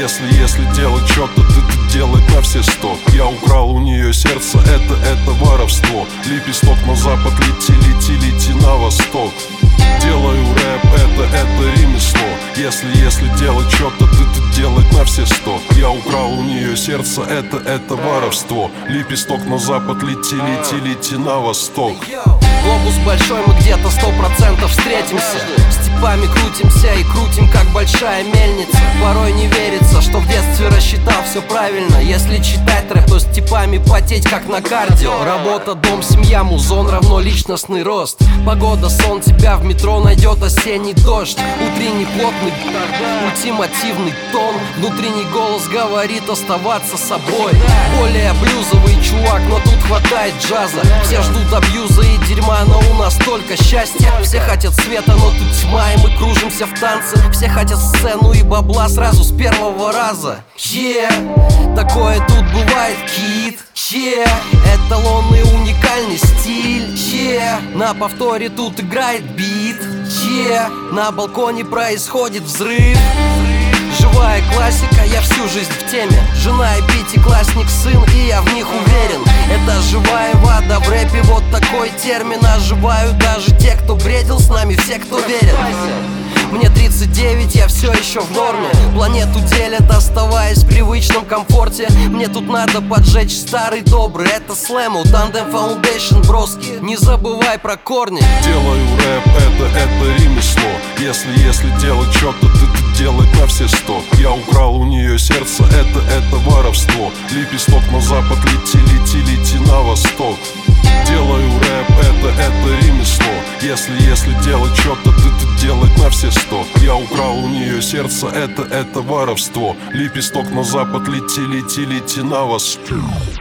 Если делать что-то, ты делать на все 100. Я украл у нее сердце, это воровство. Лепесток на запад, лети на восток. Делаю рэп, это ремесло. Если делать что-то, ты делать на все 100. Я украл у нее сердце, это воровство. Лепесток на запад, лети на восток. Глобус большой, мы где-то 100% встретимся. С типами крутимся и крутим, как большая мельница. Порой не верится, что в детстве рассчитал все правильно. Если читать рэп, то с типами потеть, как на кардио. Работа, дом, семья, музон равно личностный рост. Погода, сон, тебя в метро найдет осенний дождь. Утренний плотный, ультимативный тон. Внутренний голос говорит оставаться собой. Более блюзовый чувак, но тут хватает джаза. Все ждут абьюза и дерьма, но у нас только счастье. Все хотят света, но тут тьма, и мы кружимся в танце. Все хотят сцену и бабла сразу с первого раза. Такое тут бывает, кит. Эталонный уникальный стиль. На повторе тут играет бит. На балконе происходит взрыв. Живая классика, я всю жизнь в теме. Жена и пятиклассник, сын, и я в них уверен. Это живая вода в рэпе, вот такой термин. Оживают даже те, кто бредил с нами, все, кто верит. Мне 39, я все еще в норме. Планету делят, оставаясь в привычном комфорте. Мне тут надо поджечь старый добрый. Это слэм, Tandem Foundation, броски. Не забывай про корни. Делаю рэп, это ремесло. Если делать что-то, ты делать на все 100. Я украл у нее сердце, это воровство. Лепесток на запад, лети на восток. Делаю рэп, это ремесло. Если делать что-то, ты делать на все 100. Я украл у нее сердце, это воровство. Лепесток на запад, лети на восток.